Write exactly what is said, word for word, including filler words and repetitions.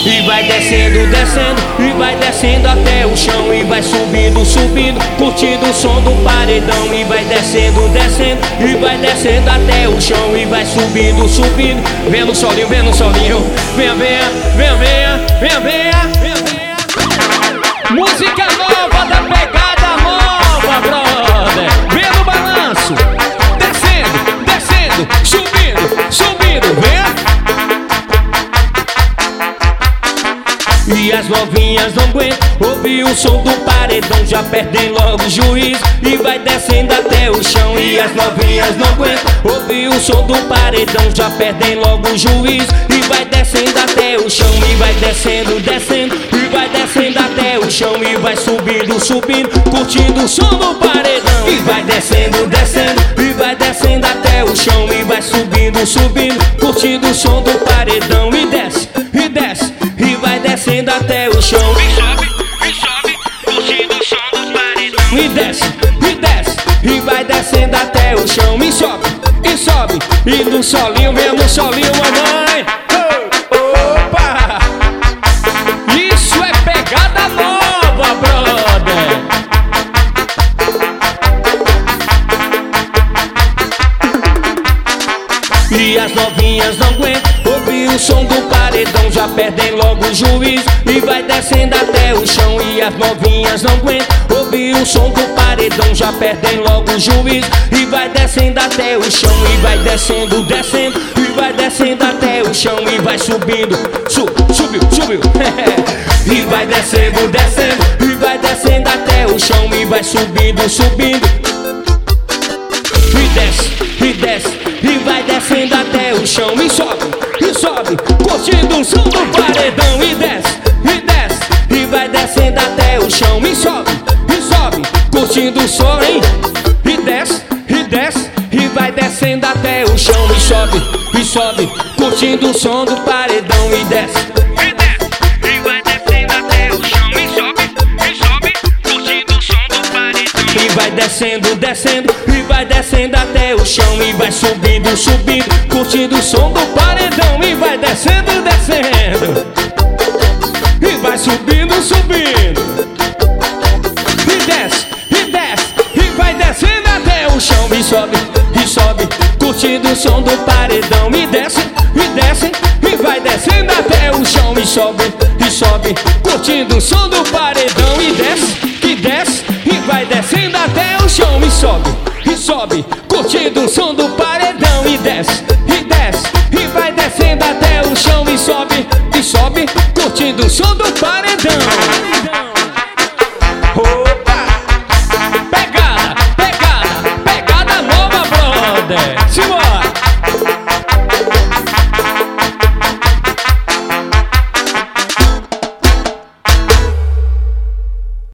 E vai descendo, descendo, e vai descendo até o chão. E vai subindo, subindo, curtindo o som do paredão. E vai descendo, descendo, e vai descendo até o chão. E vai subindo, subindo, vendo o solinho, vendo o solinho. Venha, venha, venha, venha, venha, venha, venha, venha. Música nova da pegada nova, brother. Vendo o balanço, descendo, descendo, subindo, subindo, venha. E as novinhas não aguentam ouvir o som do paredão, já perdem logo o juízo e vai descendo até o chão. E as novinhas não aguentam ouvir o som do paredão, já perdem logo o juízo e vai descendo até o chão. E vai descendo, descendo, e vai descendo até o chão. E vai subindo, subindo, curtindo o som do paredão. E vai descendo, descendo, e vai descendo até o chão. E vai subindo, subindo, curtindo o som do paredão. E desce, e desce, e vai descendo até o chão. E sobe, e sobe, curtindo o som do paredão. E desce, e desce, e vai descendo até o chão. E sobe, e sobe, e no solinho, mesmo solinho, mamãe. Opa! Isso é pegada nova, brother. E as novinhas não aguentam ouvir o som do paredão, já perdem logo o juízo e vai descendo até o chão. E as novinhas não aguentam ouvir o som do paredão, já perdem logo o juízo e vai descendo até o chão. E vai descendo, descendo, e vai descendo até o chão. E vai subindo, su, subiu, subiu. E vai descendo, descendo, e vai descendo até o chão. E vai subindo, subindo. E desce, e desce, e vai descendo até o chão. E sobe, e sobe, curtindo o som do paredão. E desce, e desce, e vai descendo até o chão. E sobe, e sobe, curtindo o som, hein? E desce, e desce, e vai descendo até o chão. E sobe, e sobe, curtindo o som do paredão. E desce, E desce, e vai descendo até o chão. E sobe, e sobe, curtindo o som do paredão. e vai descendo, descendo, e vai descendo até o chão. E vai subindo, subindo, curtindo o som do paredão. E vai descendo, descendo, e vai subindo, subindo. E desce, e desce, e vai descendo até o chão. E sobe, e sobe, curtindo o som do paredão. E desce, e desce, e vai descendo até o chão. E sobe, e sobe, curtindo o som do paredão. E desce, e desce, e vai descendo até o chão. E sobe, e sobe, curtindo o som do paredão. E desce, e desce, e vai descendo até o chão. E sobe, e sobe, curtindo o som do paredão. Opa! Pegada, pegada, pegada nova, brother. Se